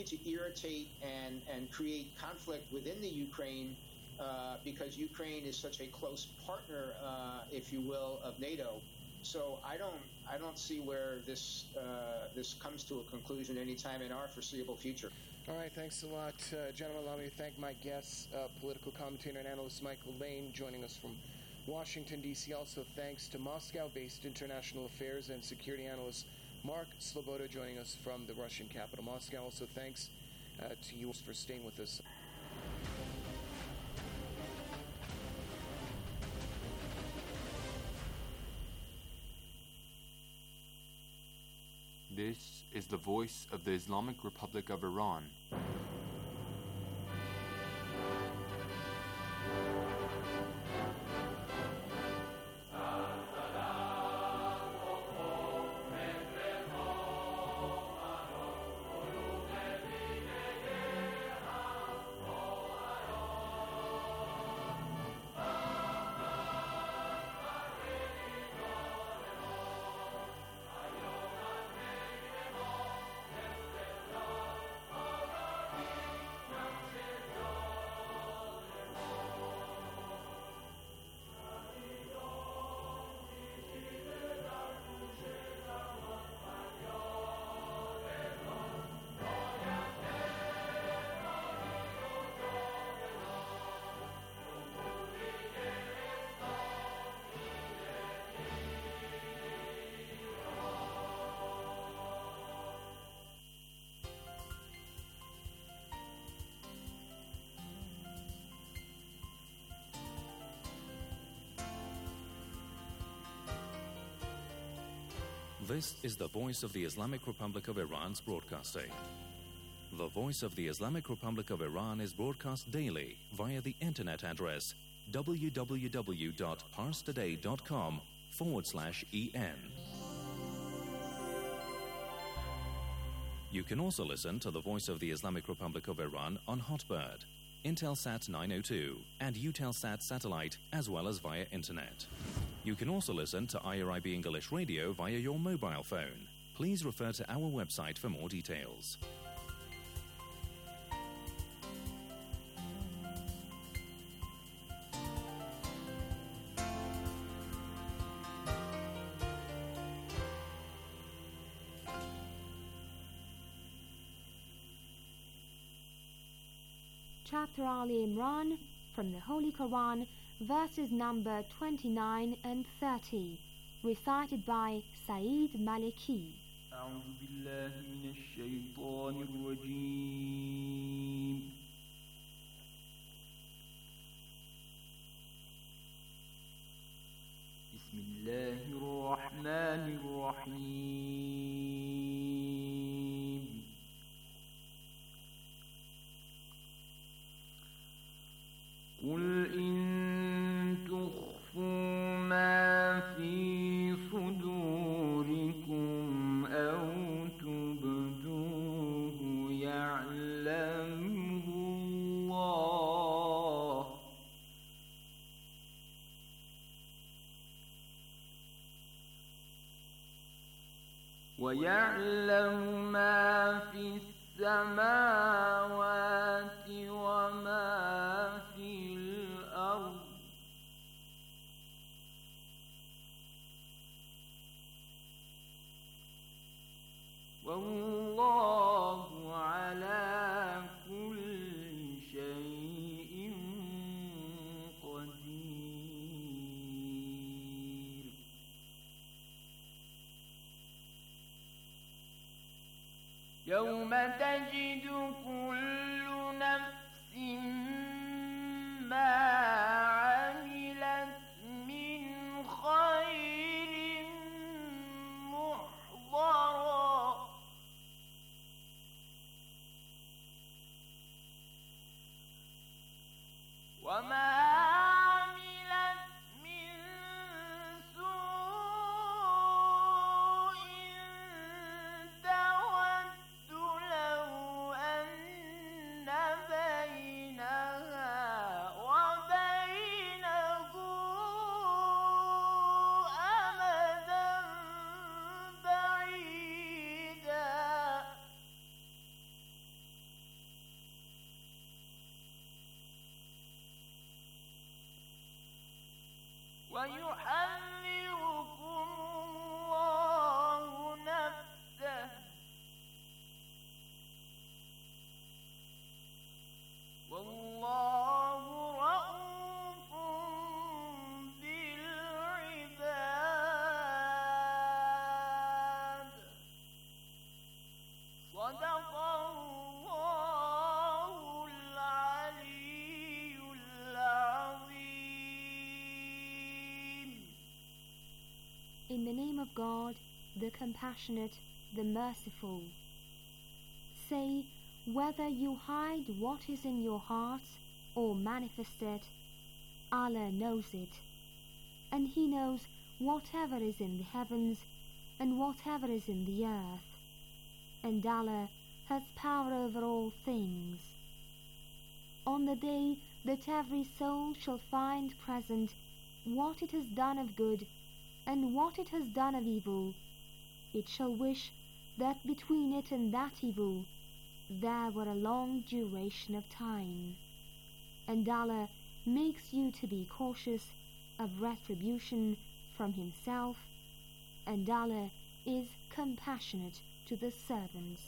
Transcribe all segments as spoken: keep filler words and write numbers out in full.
to irritate and, and create conflict within the Ukraine uh, because Ukraine is such a close partner, uh, if you will, of NATO. So I don't I don't see where this uh, this comes to a conclusion anytime in our foreseeable future. All right, thanks a lot, uh, gentlemen. Allow me to thank my guests, uh, political commentator and analyst Michael Lane, joining us from Washington, D C Also, thanks to Moscow-based international affairs and security analyst Mark Sloboda, joining us from the Russian capital, Moscow. Also, thanks uh, to you for staying with us. This is the voice of the Islamic Republic of Iran. This is the Voice of the Islamic Republic of Iran's broadcasting. The Voice of the Islamic Republic of Iran is broadcast daily via the internet address www.parstoday.com forward slash en. You can also listen to the Voice of the Islamic Republic of Iran on Hotbird, Intelsat nine oh two, and Eutelsat satellite, as well as via internet. You can also listen to I R I B English Radio via your mobile phone. Please refer to our website for more details. Chapter Ali Imran from the Holy Quran, verses number twenty-nine and thirty, recited by Saeed Maliki. أعوذ بالله من الشيطان الرجيم. بسم الله الرحمن الرحيم. قل إن تخفوا ما في صدوركم أو تبدوه يعلمه الله ويعلم ما في السماوات وما في الأرض والله على كل شيء قدير. يوم تجد كل نفس ما عملت من خير محضرا وما عملت من سوء تود لو أن بينها وبينه أمدا بعيدا ويحذركم الله نفسه والله رؤوف بالعباد صدق الله العلي العظيم. In the name of God, the compassionate, the merciful. Say, whether you hide what is in your heart or manifest it, Allah knows it, and He knows whatever is in the heavens and whatever is in the earth, and Allah has power over all things. On the day that every soul shall find present what it has done of good and what it has done of evil, it shall wish that between it and that evil there were a long duration of time, and Allah makes you to be cautious of retribution from Himself, and Allah is compassionate to the servants.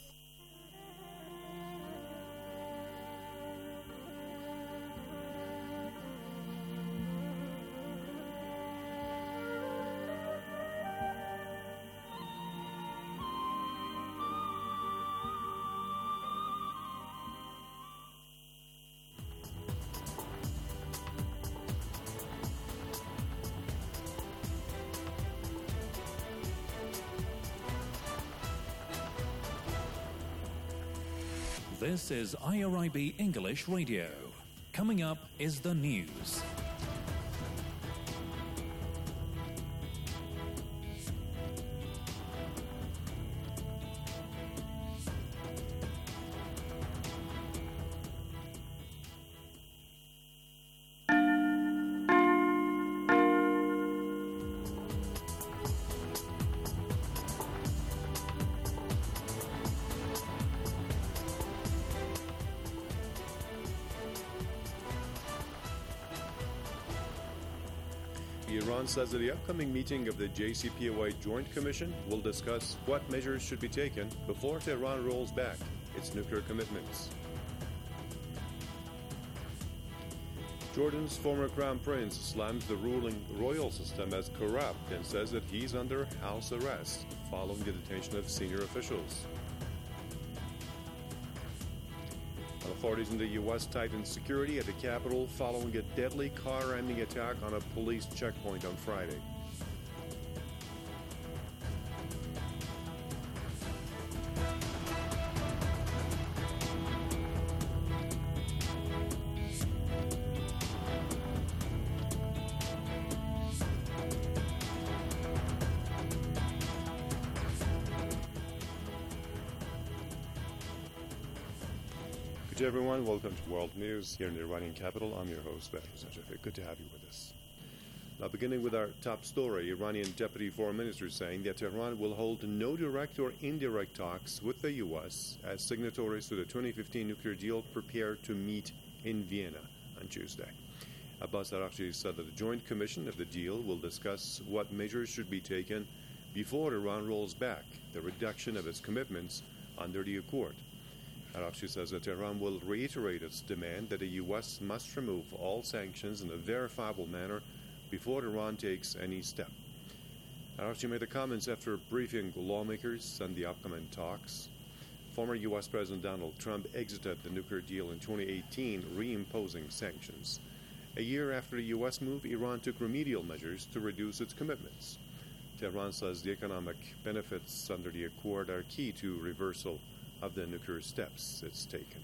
This is I R I B English Radio. Coming up is the news. Iran says that the upcoming meeting of the J C P O A Joint Commission will discuss what measures should be taken before Tehran rolls back its nuclear commitments. Jordan's former crown prince slams the ruling royal system as corrupt and says that he's under house arrest following the detention of senior officials. Authorities in the U S tightened security at the Capitol following a deadly car-ramming attack on a police checkpoint on Friday. Good day, everyone. Welcome to World News here in the Iranian capital. I'm your host, Badr Zajafi. Good to have you with us. Now, beginning with our top story, Iranian Deputy Foreign Minister saying that Tehran will hold no direct or indirect talks with the U S as signatories to the twenty fifteen nuclear deal prepare to meet in Vienna on Tuesday. Abbas Araghchi said that the Joint Commission of the deal will discuss what measures should be taken before Iran rolls back the reduction of its commitments under the accord. Araghchi says that Tehran will reiterate its demand that the U S must remove all sanctions in a verifiable manner before Iran takes any step. Araghchi made the comments after briefing lawmakers on the upcoming talks. Former U S President Donald Trump exited the nuclear deal in twenty eighteen, reimposing sanctions. A year after the U S move, Iran took remedial measures to reduce its commitments. Tehran says the economic benefits under the accord are key to reversal of the nuclear steps it's taken.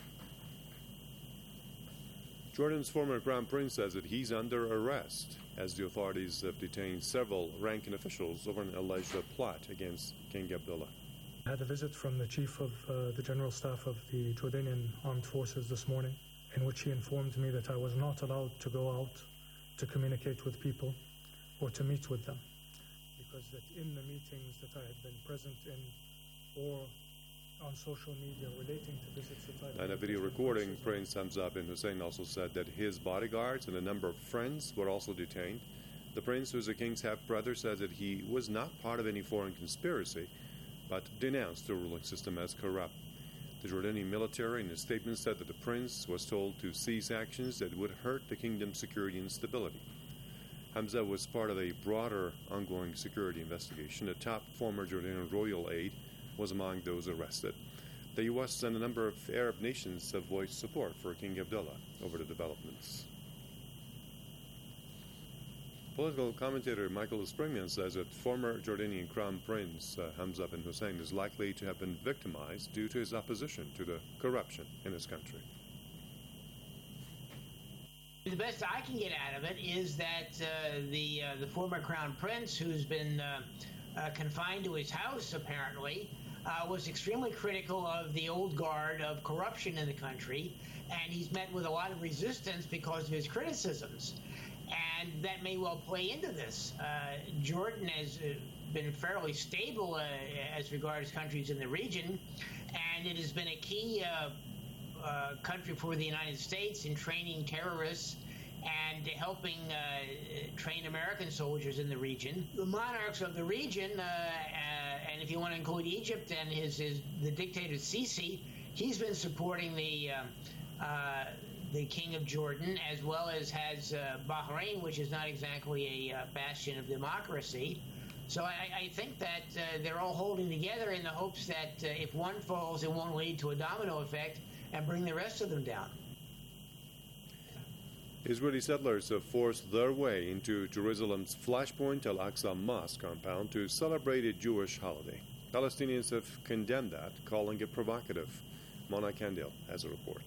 Jordan's former crown prince says that he's under arrest as the authorities have detained several ranking officials over an alleged plot against King Abdullah. I had a visit from the chief of uh, the general staff of the Jordanian armed forces this morning, in which he informed me that I was not allowed to go out to communicate with people or to meet with them, because that in the meetings that I had been present in or on social media relating to visits that I had. In a video recording, Prince Hamza bin Hussein also said that his bodyguards and a number of friends were also detained. The prince, who's the king's half-brother, said that he was not part of any foreign conspiracy, but denounced the ruling system as corrupt. The Jordanian military in a statement said that the prince was told to cease actions that would hurt the kingdom's security and stability. Hamza was part of a broader ongoing security investigation. A top former Jordanian royal aide was among those arrested. The U S and a number of Arab nations have voiced support for King Abdullah over the developments. Political commentator Michael Springman says that former Jordanian Crown Prince uh, Hamza bin Hussein is likely to have been victimized due to his opposition to the corruption in his country. The best I can get out of it is that uh, the uh, the former Crown Prince, who's been uh, uh, confined to his house apparently, uh, was extremely critical of the old guard of corruption in the country, and he's met with a lot of resistance because of his criticisms. And that may well play into this. Uh, Jordan has uh, been fairly stable uh, as regards countries in the region, and it has been a key uh, uh, country for the United States in training terrorists and helping uh, train American soldiers in the region. The monarchs of the region, uh, uh, and if you want to include Egypt and his, his the dictator Sisi, he's been supporting the uh, uh, the King of Jordan, as well as has uh, Bahrain, which is not exactly a uh, bastion of democracy. So I, I think that uh, they're all holding together in the hopes that uh, if one falls, it won't lead to a domino effect and bring the rest of them down. Israeli settlers have forced their way into Jerusalem's Flashpoint Al-Aqsa Mosque compound to celebrate a Jewish holiday. Palestinians have condemned that, calling it provocative. Mona Kandil has a report.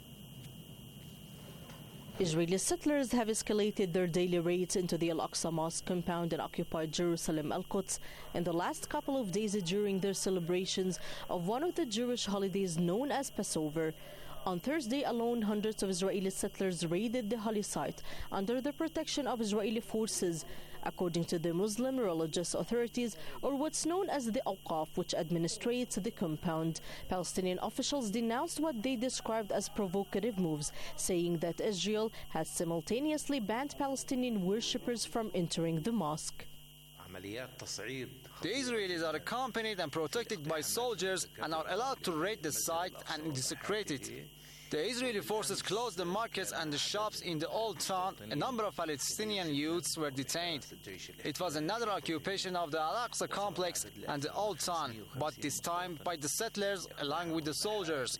Israeli settlers have escalated their daily raids into the Al-Aqsa Mosque compound in occupied Jerusalem, Al-Quds, in the last couple of days during their celebrations of one of the Jewish holidays known as Passover. On Thursday alone, hundreds of Israeli settlers raided the holy site under the protection of Israeli forces, according to the Muslim religious authorities, or what's known as the Awqaf, which administrates the compound. Palestinian officials denounced what they described as provocative moves, saying that Israel has simultaneously banned Palestinian worshippers from entering the mosque. The Israelis are accompanied and protected by soldiers and are allowed to raid the site and desecrate it. The Israeli forces closed the markets and the shops in the old town. A number of Palestinian youths were detained. It was another occupation of the Al-Aqsa complex and the old town, but this time by the settlers along with the soldiers.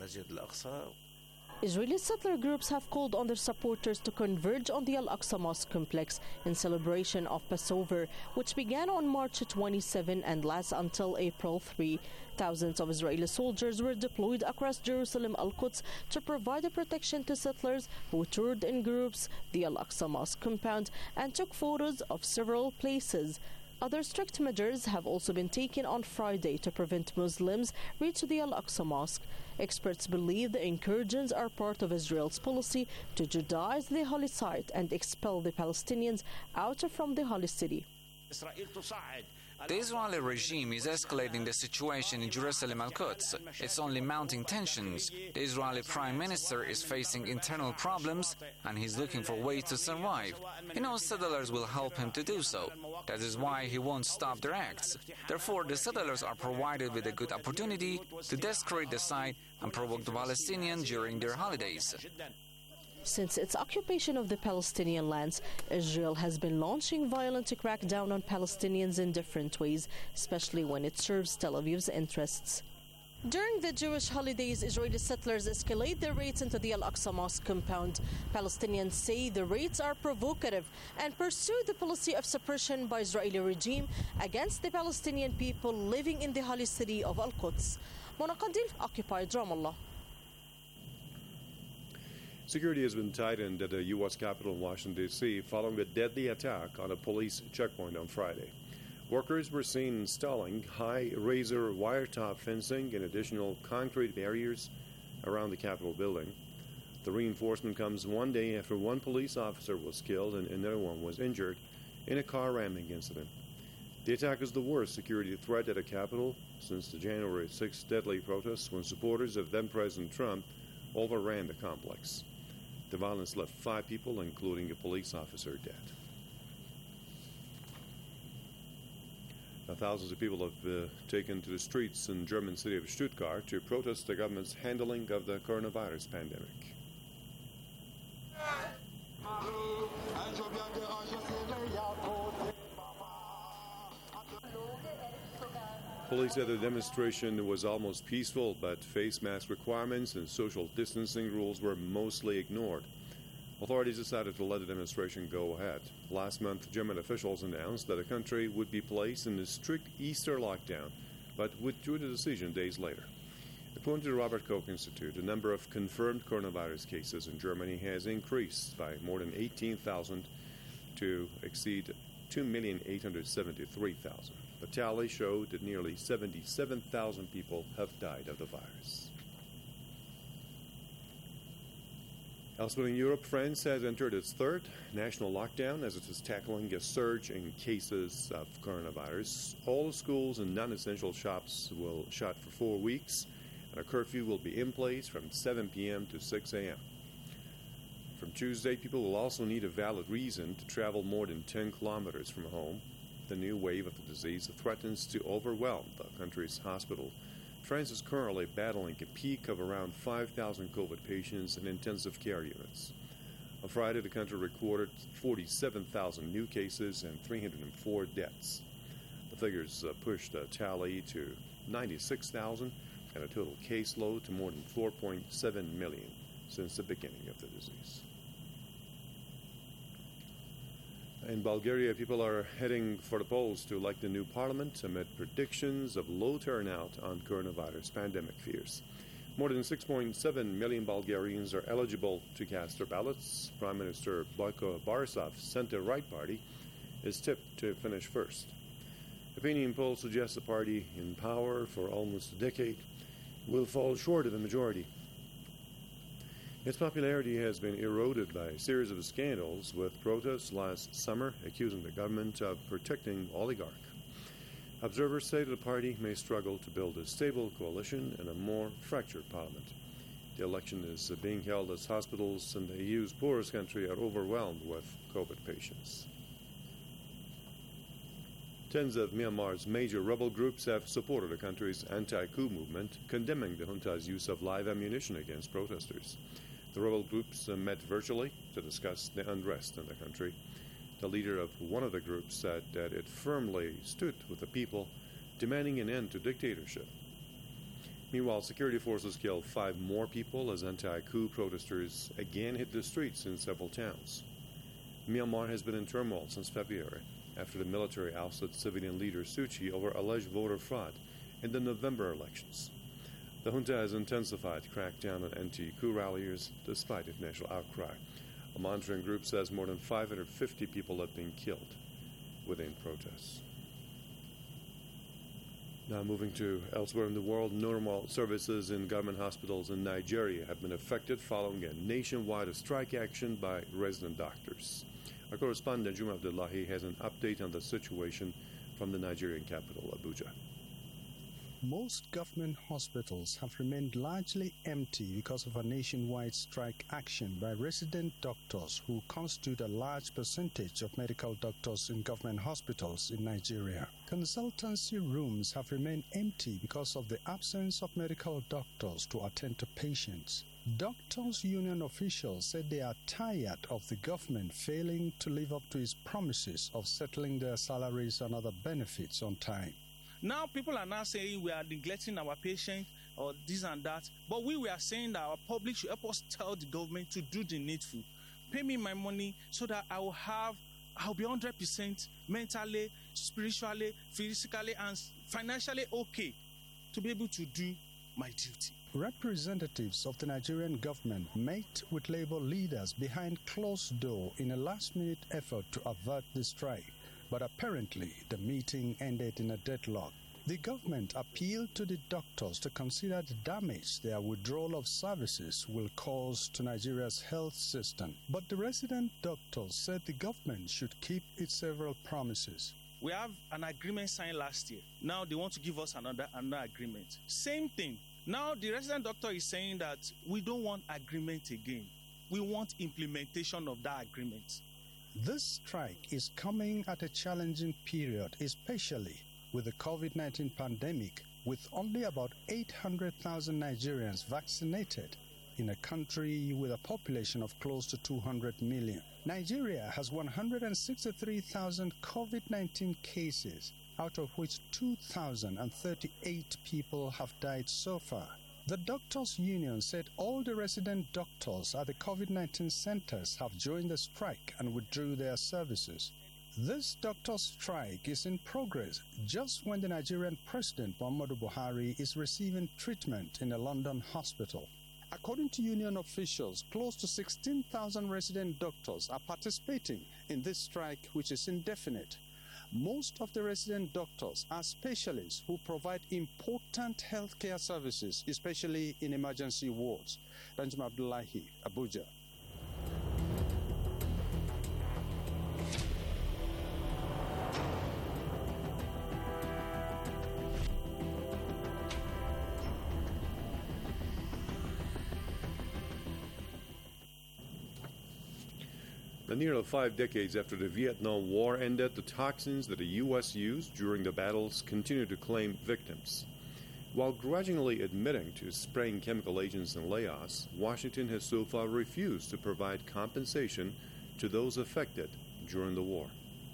Israeli settler groups have called on their supporters to converge on the Al-Aqsa Mosque complex in celebration of Passover, which began on March twenty-seventh and lasts until April third. Thousands of Israeli soldiers were deployed across Jerusalem, Al-Quds, to provide protection to settlers who toured in groups the Al-Aqsa Mosque compound and took photos of several places. Other strict measures have also been taken on Friday to prevent Muslims reach the Al-Aqsa Mosque. Experts believe the incursions are part of Israel's policy to Judaize the holy site and expel the Palestinians out from the holy city. The Israeli regime is escalating the situation in Jerusalem Al-Quds. It's only mounting tensions. The Israeli Prime Minister is facing internal problems and he's looking for ways to survive. He knows settlers will help him to do so. That is why he won't stop their acts. Therefore, the settlers are provided with a good opportunity to desecrate the site and provoke the Palestinians during their holidays. Since its occupation of the Palestinian lands, Israel has been launching violent crackdown on Palestinians in different ways, especially when it serves Tel Aviv's interests. During the Jewish holidays, Israeli settlers escalate their raids into the Al-Aqsa Mosque compound. Palestinians say the raids are provocative and pursue the policy of suppression by Israeli regime against the Palestinian people living in the holy city of Al-Quds. Mona Kandil, occupied Ramallah. Security has been tightened at the U S capital in Washington, D C following a deadly attack on a police checkpoint on Friday. Workers were seen installing high razor wire-top fencing and additional concrete barriers around the Capitol building. The reinforcement comes one day after one police officer was killed and another one was injured in a car ramming incident. The attack is the worst security threat at a Capitol since the January sixth deadly protests when supporters of then-President Trump overran the complex. The violence left five people, including a police officer, dead. Now, thousands of people have uh, taken to the streets in the German city of Stuttgart to protest the government's handling of the coronavirus pandemic. Police said the demonstration was almost peaceful, but face mask requirements and social distancing rules were mostly ignored. Authorities decided to let the demonstration go ahead. Last month, German officials announced that the country would be placed in a strict Easter lockdown, but withdrew the decision days later. According to the Robert Koch Institute, the number of confirmed coronavirus cases in Germany has increased by more than eighteen thousand to exceed two million eight hundred seventy-three thousand. The tally showed that nearly seventy-seven thousand people have died of the virus. Elsewhere in Europe, France has entered its third national lockdown as it is tackling a surge in cases of coronavirus. All schools and non-essential shops will shut for four weeks, and a curfew will be in place from seven p.m. to six a.m. From Tuesday, people will also need a valid reason to travel more than ten kilometers from home. The new wave of the disease threatens to overwhelm the country's hospital. France is currently battling a peak of around five thousand COVID patients in intensive care units. On Friday, the country recorded forty-seven thousand new cases and three hundred four deaths. The figures uh, pushed a tally to ninety-six thousand and a total caseload to more than four point seven million since the beginning of the disease. In Bulgaria, people are heading for the polls to elect a new parliament amid predictions of low turnout on coronavirus pandemic fears. More than six point seven million Bulgarians are eligible to cast their ballots. Prime Minister Boyko Borisov's center-right party is tipped to finish first. Opinion polls suggest the party in power for almost a decade will fall short of a majority. Its popularity has been eroded by a series of scandals, with protests last summer accusing the government of protecting oligarchs. Observers say that the party may struggle to build a stable coalition in a more fractured parliament. The election is being held as hospitals in the E U's poorest country are overwhelmed with COVID patients. Tens of Myanmar's major rebel groups have supported the country's anti-coup movement, condemning the junta's use of live ammunition against protesters. The rebel groups uh, met virtually to discuss the unrest in the country. The leader of one of the groups said that it firmly stood with the people, demanding an end to dictatorship. Meanwhile, security forces killed five more people as anti-coup protesters again hit the streets in several towns. Myanmar has been in turmoil since February, after the military ousted civilian leader Suu Kyi over alleged voter fraud in the November elections. The junta has intensified crackdown on anti-coup ralliers despite its national outcry. A monitoring group says more than five hundred fifty people have been killed within protests. Now moving to elsewhere in the world, normal services in government hospitals in Nigeria have been affected following a nationwide strike action by resident doctors. Our correspondent Juma Abdullahi has an update on the situation from the Nigerian capital, Abuja. Most government hospitals have remained largely empty because of a nationwide strike action by resident doctors who constitute a large percentage of medical doctors in government hospitals in Nigeria. Consultancy rooms have remained empty because of the absence of medical doctors to attend to patients. Doctors' union officials said they are tired of the government failing to live up to its promises of settling their salaries and other benefits on time. Now people are now saying we are neglecting our patients or this and that, but we were saying that our public should help us tell the government to do the needful. Pay me my money so that I will have, I'll be one hundred percent mentally, spiritually, physically, and financially okay to be able to do my duty. Representatives of the Nigerian government met with labor leaders behind closed door in a last-minute effort to avert the strike. But apparently, the meeting ended in a deadlock. The government appealed to the doctors to consider the damage their withdrawal of services will cause to Nigeria's health system. But the resident doctors said the government should keep its several promises. We have an agreement signed last year. Now they want to give us another, another agreement. Same thing. Now the resident doctor is saying that we don't want agreement again. We want implementation of that agreement. This strike is coming at a challenging period, especially with the COVID nineteen pandemic, with only about eight hundred thousand Nigerians vaccinated in a country with a population of close to two hundred million. Nigeria has one hundred sixty-three thousand COVID nineteen cases, out of which two thousand thirty-eight people have died so far. The Doctors' Union said all the resident doctors at the COVID nineteen centers have joined the strike and withdrew their services. This doctor strike is in progress just when the Nigerian President Muhammadu Buhari is receiving treatment in a London hospital. According to union officials, close to sixteen thousand resident doctors are participating in this strike, which is indefinite. Most of the resident doctors are specialists who provide important healthcare services, especially in emergency wards. Danjuma Abdullahi, Abuja. Nearly five decades after the Vietnam War ended, the toxins that the U S used during the battles continue to claim victims. While grudgingly admitting to spraying chemical agents in Laos, Washington has so far refused to provide compensation to those affected during the war.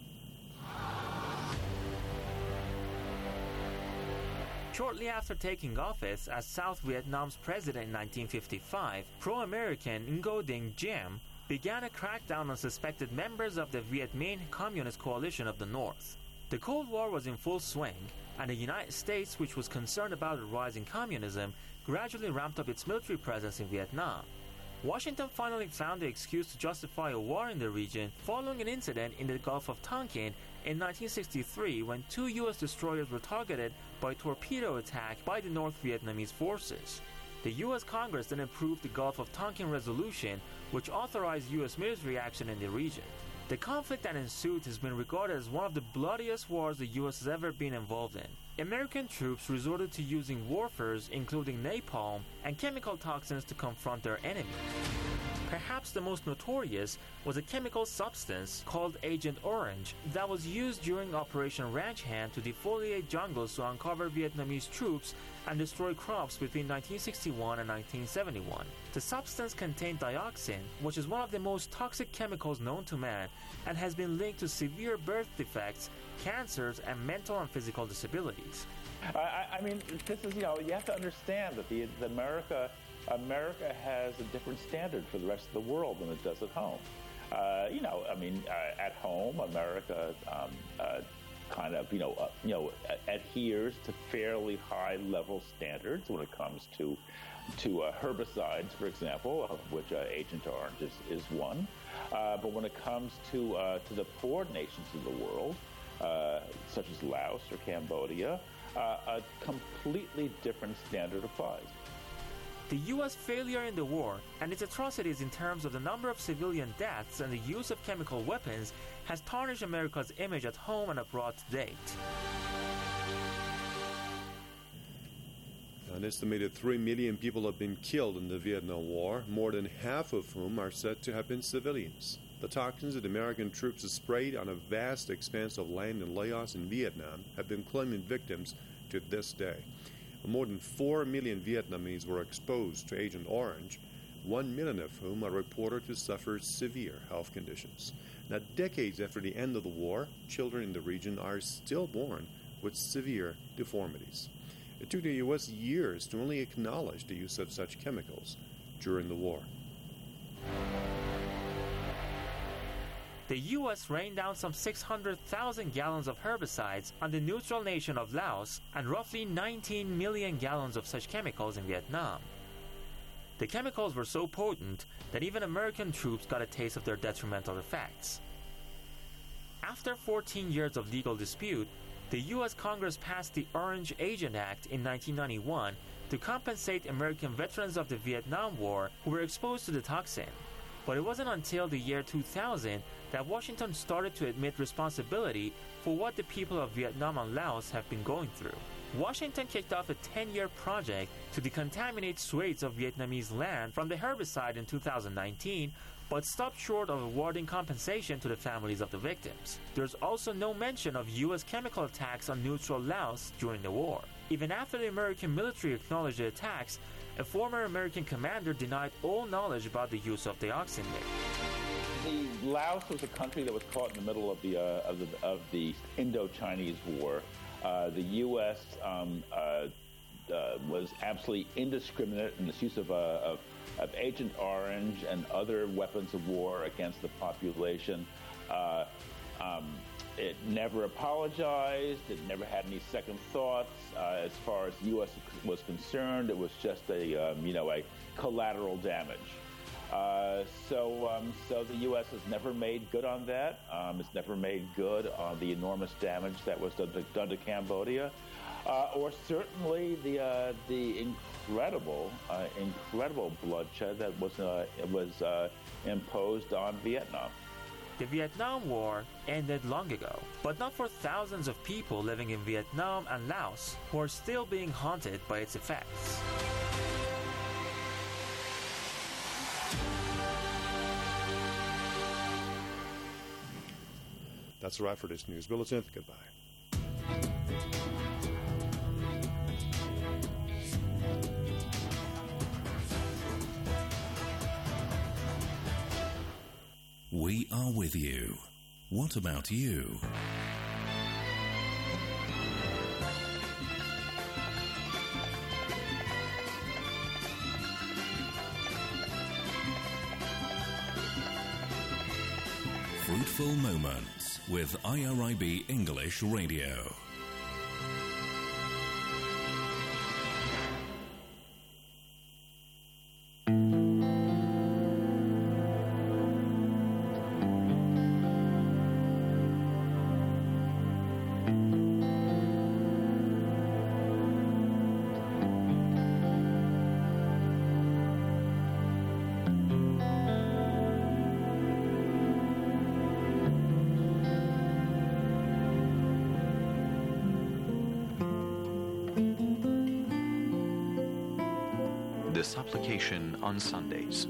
Shortly after taking office as South Vietnam's president in nineteen fifty-five, pro-American Ngo Dinh Diem began a crackdown on suspected members of the Viet Minh Communist Coalition of the North. The Cold War was in full swing, and the United States, which was concerned about the rise in communism, gradually ramped up its military presence in Vietnam. Washington finally found the excuse to justify a war in the region following an incident in the Gulf of Tonkin in nineteen sixty-three when two U S destroyers were targeted by a torpedo attack by the North Vietnamese forces. The U S Congress then approved the Gulf of Tonkin Resolution, which authorized U S military action in the region. The conflict that ensued has been regarded as one of the bloodiest wars the U S has ever been involved in. American troops resorted to using warfares, including napalm and chemical toxins, to confront their enemies. Perhaps the most notorious was a chemical substance called Agent Orange that was used during Operation Ranch Hand to defoliate jungles to uncover Vietnamese troops and destroy crops between nineteen sixty-one and nineteen seventy-one. The substance contained dioxin, which is one of the most toxic chemicals known to man and has been linked to severe birth defects, cancers, and mental and physical disabilities. I, I mean, this is, you know, you have to understand that the, the America America has a different standard for the rest of the world than it does at home. Uh, you know, I mean, uh, at home, America um, uh, kind of, you know, uh, you know, adheres to fairly high-level standards when it comes to to uh, herbicides, for example, of which uh, Agent Orange is, is one. Uh, but when it comes to uh, to the poor nations of the world, uh, such as Laos or Cambodia, uh, a completely different standard applies. The U S failure in the war and its atrocities in terms of the number of civilian deaths and the use of chemical weapons has tarnished America's image at home and abroad to date. An estimated three million people have been killed in the Vietnam War, more than half of whom are said to have been civilians. The toxins that American troops have sprayed on a vast expanse of land in Laos and Vietnam have been claiming victims to this day. More than four million Vietnamese were exposed to Agent Orange, one million of whom are reported to suffer severe health conditions. Now, decades after the end of the war, children in the region are still born with severe deformities. It took the U S years to only acknowledge the use of such chemicals during the war. The U S rained down some six hundred thousand gallons of herbicides on the neutral nation of Laos and roughly nineteen million gallons of such chemicals in Vietnam. The chemicals were so potent that even American troops got a taste of their detrimental effects. After fourteen years of legal dispute, the U S Congress passed the Orange Agent Act in nineteen ninety-one to compensate American veterans of the Vietnam War who were exposed to the toxin. But it wasn't until the year two thousand that Washington started to admit responsibility for what the people of Vietnam and Laos have been going through. Washington kicked off a ten-year project to decontaminate swathes of Vietnamese land from the herbicide in two thousand nineteen, but stopped short of awarding compensation to the families of the victims. There's also no mention of U S chemical attacks on neutral Laos during the war. Even after the American military acknowledged the attacks, a former American commander denied all knowledge about the use of dioxin. The Laos was a country that was caught in the middle of the uh, of the of the Indo-Chinese War. Uh, the U S um, uh, uh, was absolutely indiscriminate in its use of, uh, of, of Agent Orange and other weapons of war against the population. Uh, um, it never apologized. It never had any second thoughts. Uh, as far as the U S was concerned, it was just a um, you know a collateral damage. Uh, so, um, so the U S has never made good on that. Um, it's never made good on the enormous damage that was done to, done to Cambodia, uh, or certainly the uh, the incredible, uh, incredible bloodshed that was uh, was uh, imposed on Vietnam. The Vietnam War ended long ago, but not for thousands of people living in Vietnam and Laos who are still being haunted by its effects. That's a wrap for this news bulletin. Goodbye. We are with you. What about you? Fruitful Moments with I R I B English Radio. The supplication on Sundays.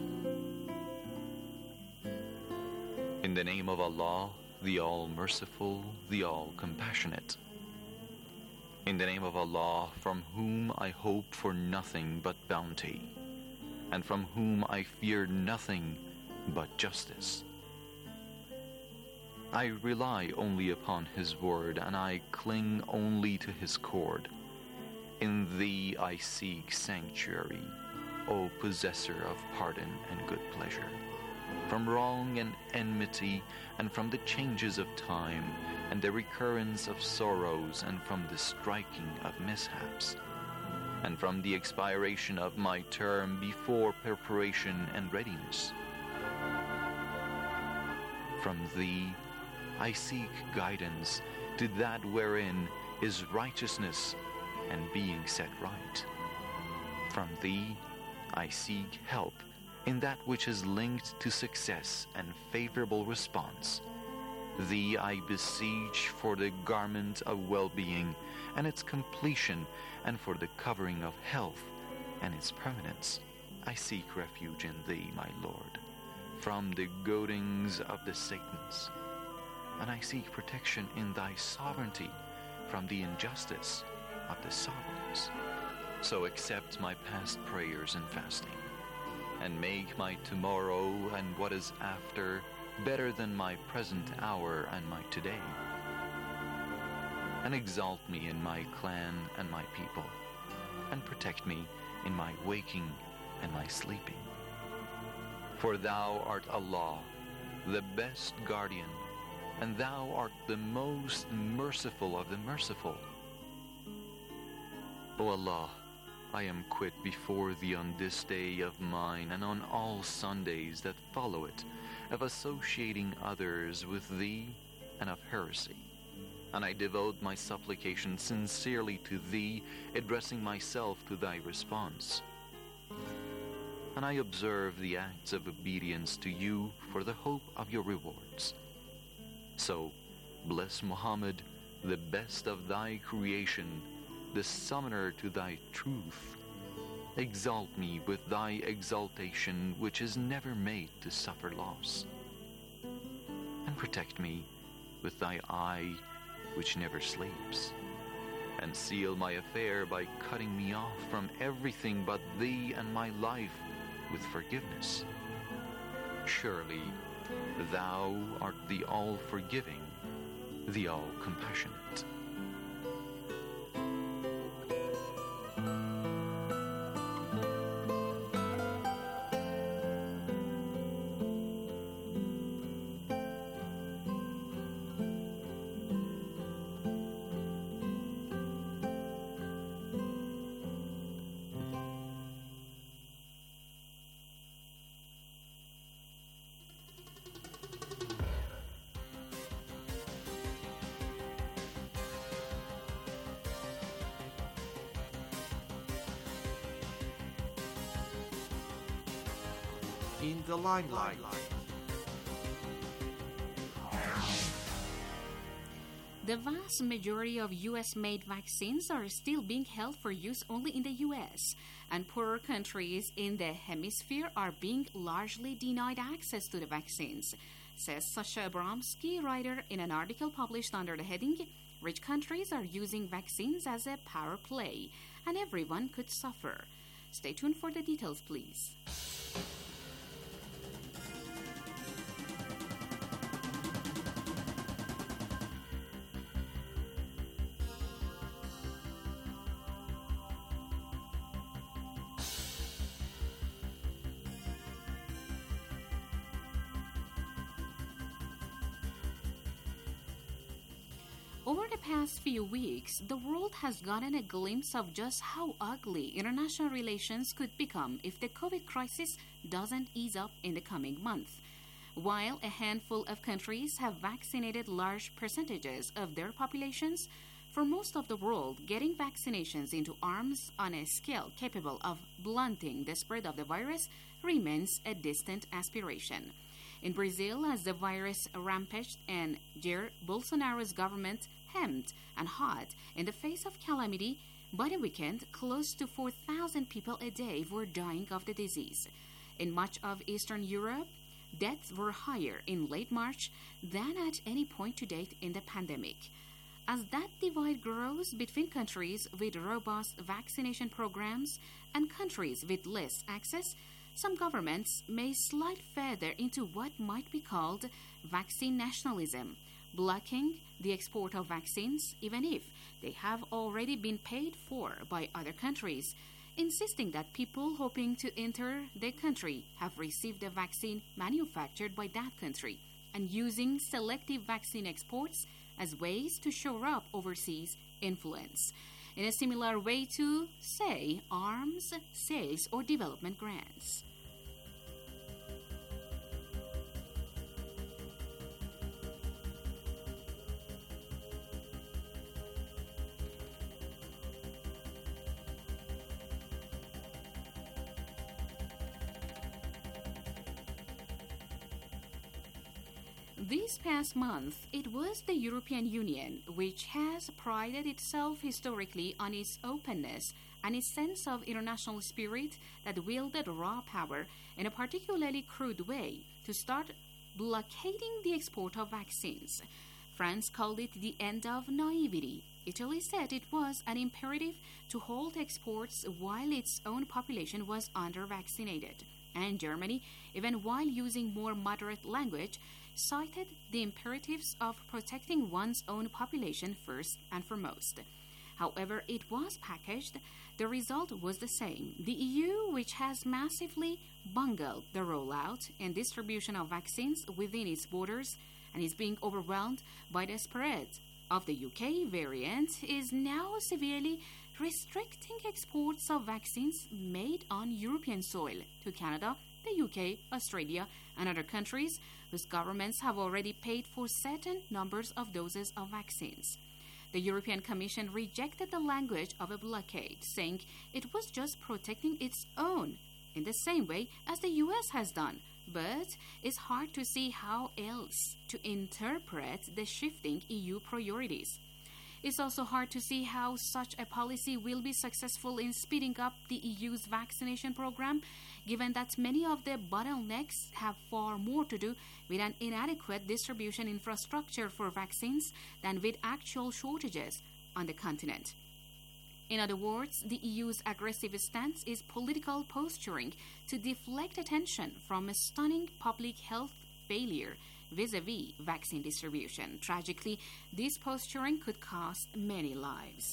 In the name of Allah, the All-Merciful, the All-Compassionate. In the name of Allah, from whom I hope for nothing but bounty, and from whom I fear nothing but justice. I rely only upon His word, and I cling only to His cord. In Thee I seek sanctuary, O possessor of pardon and good pleasure, from wrong and enmity, and from the changes of time, and the recurrence of sorrows, and from the striking of mishaps, and from the expiration of my term before preparation and readiness. From Thee I seek guidance to that wherein is righteousness and being set right. From Thee I seek help in that which is linked to success and favorable response. Thee I beseech for the garment of well-being and its completion, and for the covering of health and its permanence. I seek refuge in Thee, my Lord, from the goadings of the Satans, and I seek protection in Thy sovereignty from the injustice of the sovereigns. So accept my past prayers and fasting, and make my tomorrow and what is after better than my present hour and my today. And exalt me in my clan and my people, and protect me in my waking and my sleeping. For Thou art Allah, the best guardian, and Thou art the most merciful of the merciful. O Allah, I am quit before Thee on this day of mine, and on all Sundays that follow it, of associating others with Thee and of heresy. And I devote my supplication sincerely to Thee, addressing myself to Thy response. And I observe the acts of obedience to You for the hope of Your rewards. So, bless Muhammad, the best of Thy creation, the summoner to thy truth. Exalt me with thy exaltation, which is never made to suffer loss. And protect me with thy eye, which never sleeps. And seal my affair by cutting me off from everything but thee and my life with forgiveness. Surely thou art the all-forgiving, the all-compassionate. In the limelight. The vast majority of U S-made vaccines are still being held for use only in the U S, and poorer countries in the hemisphere are being largely denied access to the vaccines, says Sasha Abramsky, writer in an article published under the heading, "Rich countries are using vaccines as a power play, and everyone could suffer." Stay tuned for the details, please. Over the past few weeks, the world has gotten a glimpse of just how ugly international relations could become if the COVID crisis doesn't ease up in the coming month. While a handful of countries have vaccinated large percentages of their populations, for most of the world, getting vaccinations into arms on a scale capable of blunting the spread of the virus remains a distant aspiration. In Brazil, as the virus rampaged and Jair Bolsonaro's government hemmed and hawed in the face of calamity, by the weekend, close to four thousand people a day were dying of the disease. In much of Eastern Europe, deaths were higher in late March than at any point to date in the pandemic. As that divide grows between countries with robust vaccination programs and countries with less access, some governments may slide further into what might be called vaccine nationalism, blocking the export of vaccines even if they have already been paid for by other countries, insisting that people hoping to enter their country have received a vaccine manufactured by that country, and using selective vaccine exports as ways to shore up overseas influence, in a similar way to, say, arms, sales, or development grants. This past month, it was the European Union, which has prided itself historically on its openness and its sense of international spirit, that wielded raw power in a particularly crude way to start blockading the export of vaccines. France called it the end of naivety. Italy said it was an imperative to hold exports while its own population was under-vaccinated. And Germany, even while using more moderate language, cited the imperatives of protecting one's own population first and foremost. However it was packaged, the result was the same. The E U, which has massively bungled the rollout and distribution of vaccines within its borders and is being overwhelmed by the spread of the U K variant, is now severely restricting exports of vaccines made on European soil to Canada, the U K, Australia, and other countries whose governments have already paid for certain numbers of doses of vaccines. The European Commission rejected the language of a blockade, saying it was just protecting its own, in the same way as the U S has done. But it's hard to see how else to interpret the shifting E U priorities. It's also hard to see how such a policy will be successful in speeding up the E U's vaccination program, given that many of the bottlenecks have far more to do with an inadequate distribution infrastructure for vaccines than with actual shortages on the continent. In other words, the E U's aggressive stance is political posturing to deflect attention from a stunning public health failure vis-a-vis vaccine distribution. Tragically, this posturing could cost many lives.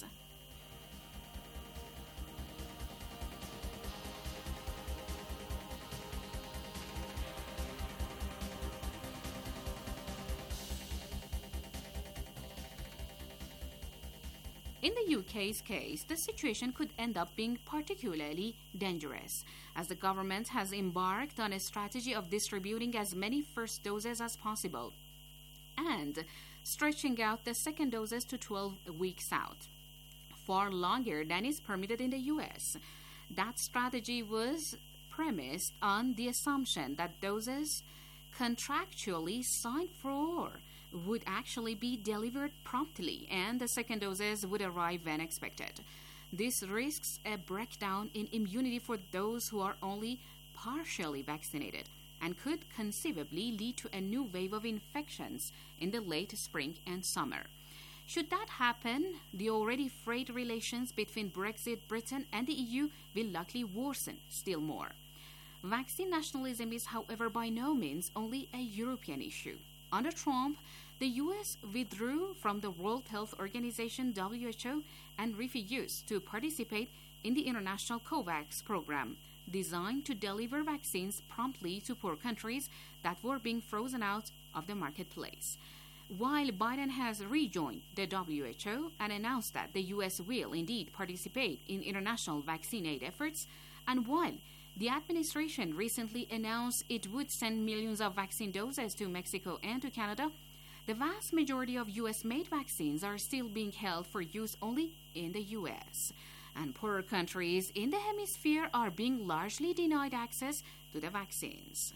In the U K's case, the situation could end up being particularly dangerous, as the government has embarked on a strategy of distributing as many first doses as possible and stretching out the second doses to twelve weeks out, far longer than is permitted in the U S. That strategy was premised on the assumption that doses contractually signed for would actually be delivered promptly, and the second doses would arrive when expected. This risks a breakdown in immunity for those who are only partially vaccinated and could conceivably lead to a new wave of infections in the late spring and summer. Should that happen, the already frayed relations between Brexit Britain and the E U will likely worsen still more. Vaccine nationalism is, however, by no means only a European issue. Under Trump, the U S withdrew from the World Health Organization W H O and refused to participate in the international COVAX program, designed to deliver vaccines promptly to poor countries that were being frozen out of the marketplace. While Biden has rejoined the W H O and announced that the U S will indeed participate in international vaccine aid efforts, and while the administration recently announced it would send millions of vaccine doses to Mexico and to Canada, the vast majority of U S-made vaccines are still being held for use only in the U S, and poorer countries in the hemisphere are being largely denied access to the vaccines.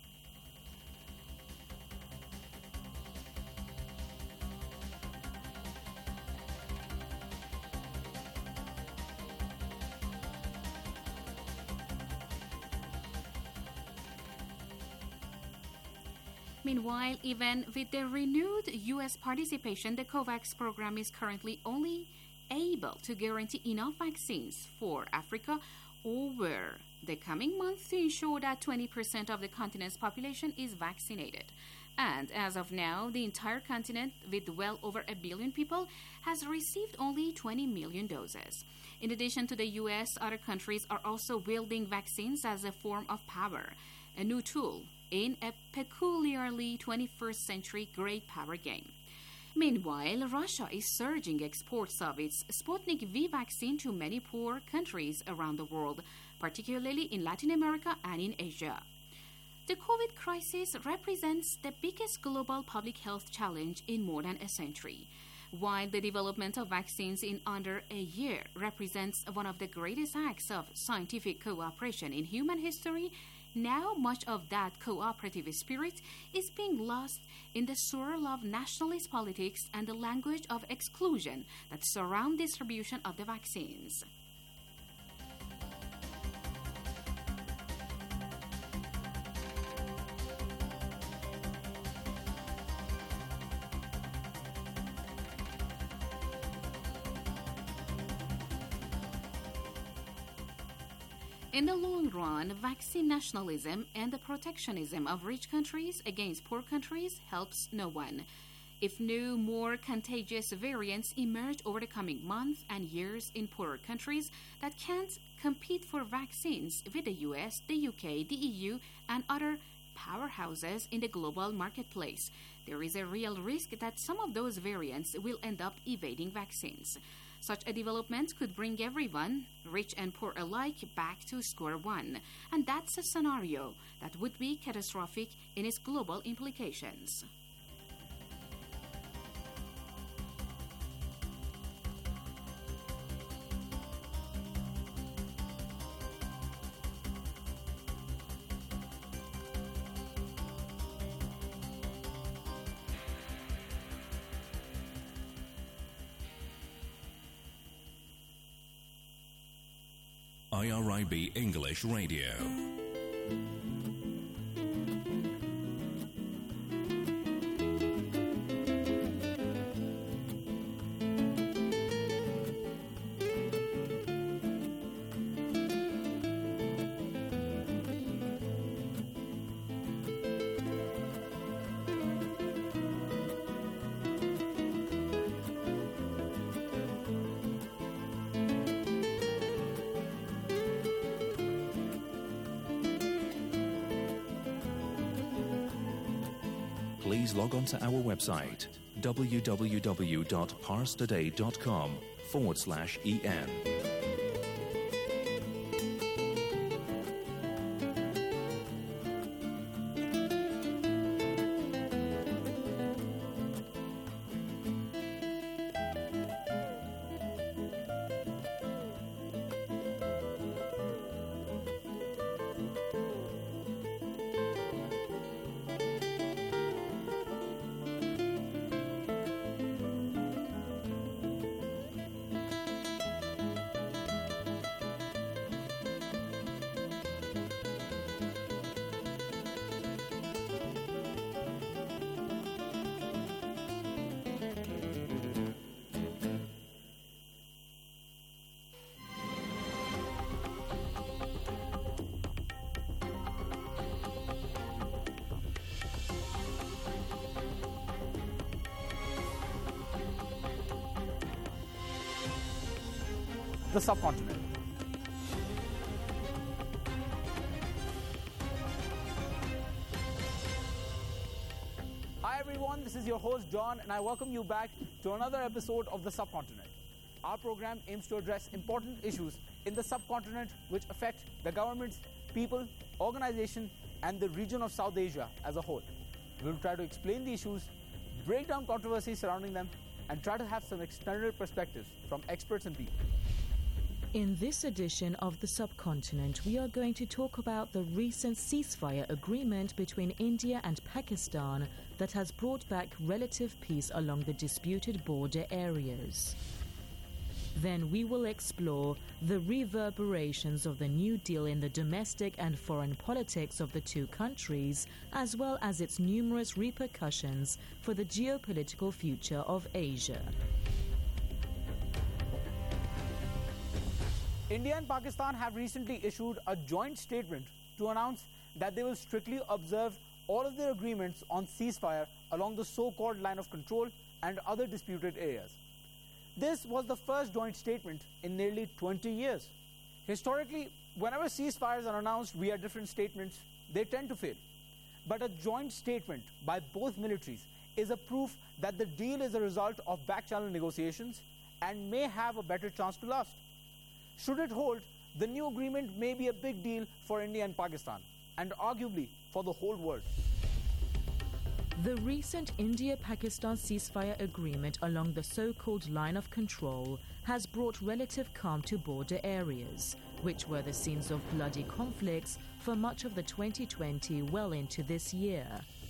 Meanwhile, even with the renewed U S participation, the COVAX program is currently only able to guarantee enough vaccines for Africa over the coming months to ensure that twenty percent of the continent's population is vaccinated. And as of now, the entire continent, with well over a billion people, has received only twenty million doses. In addition to the U S, other countries are also wielding vaccines as a form of power, a new tool in a peculiarly twenty-first century great power game. Meanwhile, Russia is surging exports of its Sputnik V vaccine to many poor countries around the world, particularly in Latin America and in Asia. The COVID crisis represents the biggest global public health challenge in more than a century. While the development of vaccines in under a year represents one of the greatest acts of scientific cooperation in human history, now much of that cooperative spirit is being lost in the swirl of nationalist politics and the language of exclusion that surround distribution of the vaccines. In the long run, vaccine nationalism and the protectionism of rich countries against poor countries helps no one. If new, more contagious variants emerge over the coming months and years in poorer countries that can't compete for vaccines with the U S, the U K, the E U, and other powerhouses in the global marketplace, there is a real risk that some of those variants will end up evading vaccines. Such a development could bring everyone, rich and poor alike, back to square one. And that's a scenario that would be catastrophic in its global implications. I R I B English Radio. Please log on to our website, www.parstoday.com forward slash EN. The subcontinent. Hi everyone, this is your host John and I welcome you back to another episode of The Subcontinent. Our program aims to address important issues in the subcontinent which affect the governments, people, organization and the region of South Asia as a whole. We will try to explain the issues, break down controversies surrounding them and try to have some external perspectives from experts and people. In this edition of The Subcontinent, we are going to talk about the recent ceasefire agreement between India and Pakistan that has brought back relative peace along the disputed border areas. Then we will explore the reverberations of the New Deal in the domestic and foreign politics of the two countries, as well as its numerous repercussions for the geopolitical future of Asia. India and Pakistan have recently issued a joint statement to announce that they will strictly observe all of their agreements on ceasefire along the so-called line of control and other disputed areas. This was the first joint statement in nearly twenty years. Historically, whenever ceasefires are announced via different statements, they tend to fail. But a joint statement by both militaries is a proof that the deal is a result of back-channel negotiations and may have a better chance to last. Should it hold, the new agreement may be a big deal for India and Pakistan, and arguably for the whole world. The recent India-Pakistan ceasefire agreement along the so-called line of control has brought relative calm to border areas, which were the scenes of bloody conflicts for much of the twenty twenty well into this year.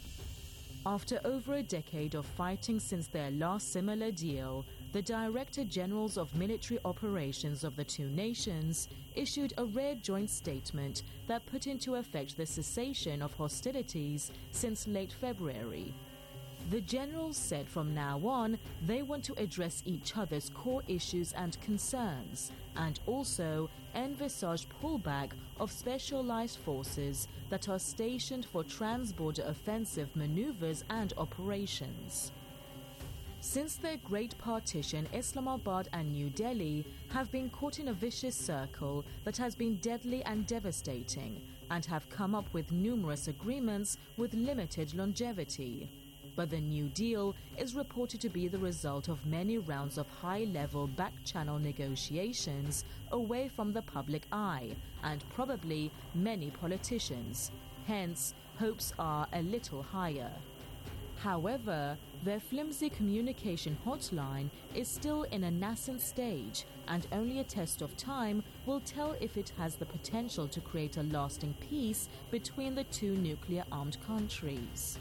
After over a decade of fighting since their last similar deal, the Director Generals of Military Operations of the two nations issued a rare joint statement that put into effect the cessation of hostilities since late February. The generals said from now on they want to address each other's core issues and concerns, and also envisage pullback of specialized forces that are stationed for trans-border offensive maneuvers and operations. Since their Great Partition, Islamabad and New Delhi have been caught in a vicious circle that has been deadly and devastating, and have come up with numerous agreements with limited longevity. But the New Deal is reported to be the result of many rounds of high-level back-channel negotiations away from the public eye, and probably many politicians. Hence, hopes are a little higher. However, their flimsy communication hotline is still in a nascent stage, and only a test of time will tell if it has the potential to create a lasting peace between the two nuclear-armed countries.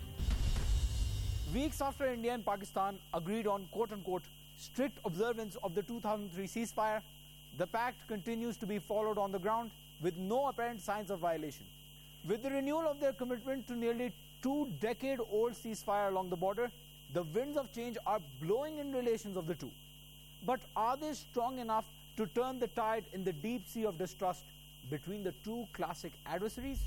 Weeks after India and Pakistan agreed on quote-unquote strict observance of the two thousand three ceasefire, the pact continues to be followed on the ground with no apparent signs of violation. With the renewal of their commitment to nearly two-decade-old ceasefire along the border, the winds of change are blowing in relations of the two. But are they strong enough to turn the tide in the deep sea of distrust between the two classic adversaries?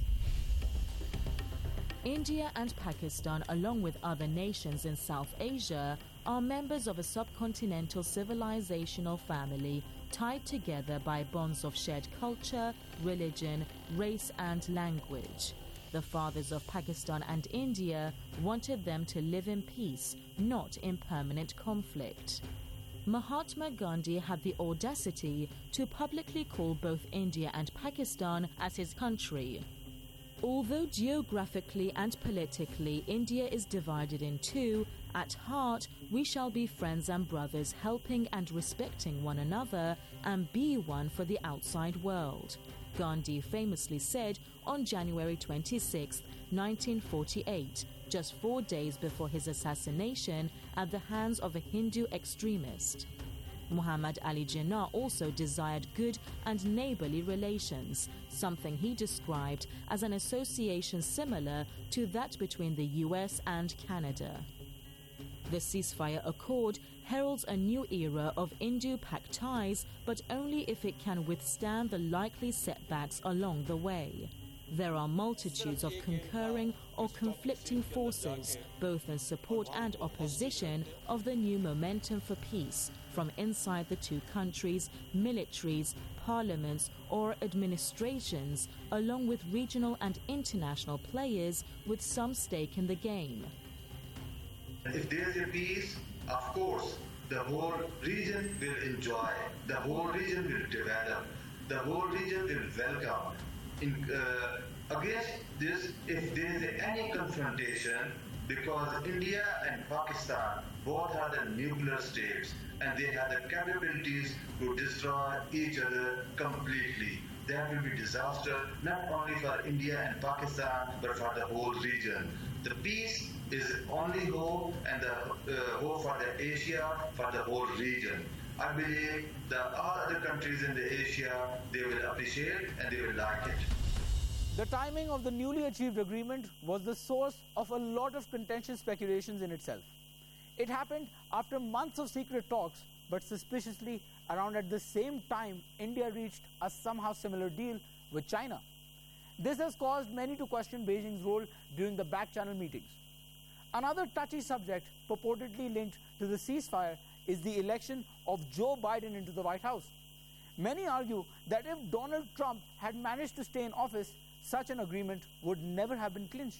India and Pakistan, along with other nations in South Asia, are members of a subcontinental civilizational family tied together by bonds of shared culture, religion, race and language. The fathers of Pakistan and India wanted them to live in peace, not in permanent conflict. Mahatma Gandhi had the audacity to publicly call both India and Pakistan as his country. Although geographically and politically India is divided in two, at heart we shall be friends and brothers, helping and respecting one another and be one for the outside world, Gandhi famously said on January twenty-sixth, nineteen forty-eight, just four days before his assassination at the hands of a Hindu extremist. Muhammad Ali Jinnah also desired good and neighborly relations, something he described as an association similar to that between the U S and Canada. The ceasefire accord heralds a new era of Indo-Pak ties, but only if it can withstand the likely setbacks along the way. There are multitudes of concurring or conflicting forces, both in support and opposition of the new momentum for peace, from inside the two countries, militaries, parliaments or administrations, along with regional and international players with some stake in the game. If there is a peace, of course, the whole region will enjoy, the whole region will develop, the whole region will welcome. In, uh, against this, if there is any confrontation, because India and Pakistan both are the nuclear states and they have the capabilities to destroy each other completely. That will be disaster not only for India and Pakistan but for the whole region. The peace is only hope, and the uh, hope for the Asia, for the whole region. I believe that all other countries in the Asia, they will appreciate and they will like it. The timing of the newly achieved agreement was the source of a lot of contentious speculations in itself. It happened after months of secret talks, but suspiciously around at the same time India reached a somehow similar deal with China. This has caused many to question Beijing's role during the back-channel meetings. Another touchy subject purportedly linked to the ceasefire is the election of Joe Biden into the White House. Many argue that if Donald Trump had managed to stay in office, such an agreement would never have been clinched.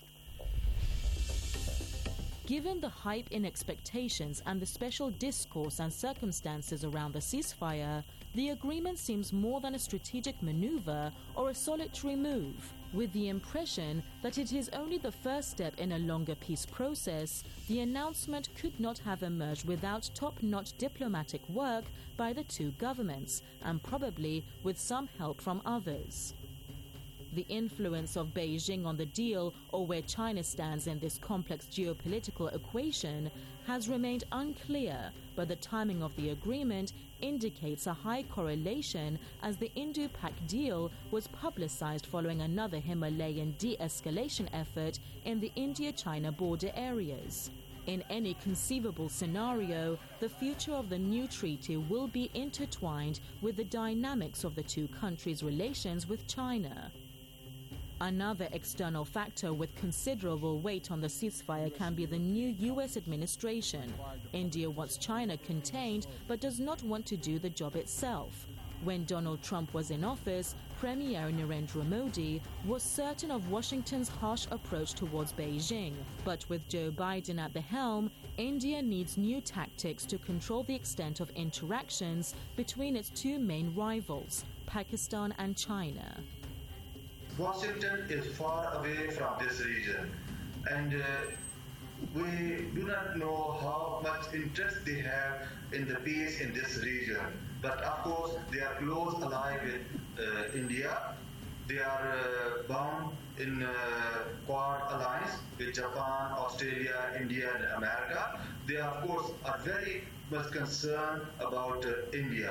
Given the hype in expectations and the special discourse and circumstances around the ceasefire, the agreement seems more than a strategic maneuver or a solitary move. With the impression that it is only the first step in a longer peace process, the announcement could not have emerged without top-notch diplomatic work by the two governments, and probably with some help from others. The influence of Beijing on the deal, or where China stands in this complex geopolitical equation, has remained unclear, but the timing of the agreement indicates a high correlation, as the Indo-Pak deal was publicized following another Himalayan de-escalation effort in the India-China border areas. In any conceivable scenario, the future of the new treaty will be intertwined with the dynamics of the two countries' relations with China. Another external factor with considerable weight on the ceasefire can be the new U S administration. India wants China contained but does not want to do the job itself. When Donald Trump was in office, Premier Narendra Modi was certain of Washington's harsh approach towards Beijing. But with Joe Biden at the helm, India needs new tactics to control the extent of interactions between its two main rivals, Pakistan and China. Washington is far away from this region, and uh, we do not know how much interest they have in the peace in this region. But of course, they are close allied with uh, India. They are uh, bound in uh, Quad alliance with Japan, Australia, India, and America. They, of course, are very much concerned about uh, India.